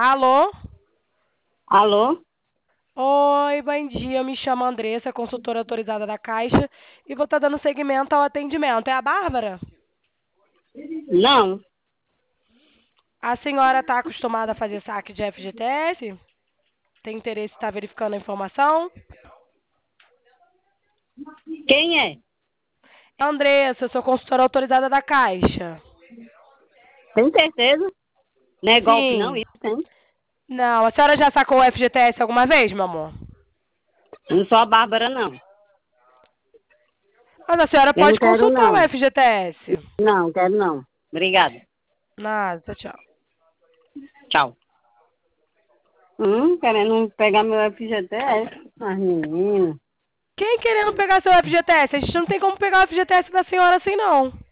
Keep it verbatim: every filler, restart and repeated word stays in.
Alô? Alô? Oi, bom dia. Eu me chamo Andressa, consultora autorizada da Caixa, e vou estar dando seguimento ao atendimento. É a Bárbara? Não. A senhora está acostumada a fazer saque de F G T S? Tem interesse em estar verificando a informação? Quem é? Andressa, eu sou consultora autorizada da Caixa. Tem certeza? Não é golpe não, Sim. isso, hein? Não, a senhora já sacou o F G T S alguma vez, meu amor? Eu não sou a Bárbara, não. Mas a senhora Eu não pode quero, consultar o não. F G T S. Não, quero não. Obrigada. Nada, tchau. Tchau. Hum, querendo pegar meu F G T S. As meninas. Quem querendo pegar seu F G T S? A gente não tem como pegar o F G T S da senhora assim, não.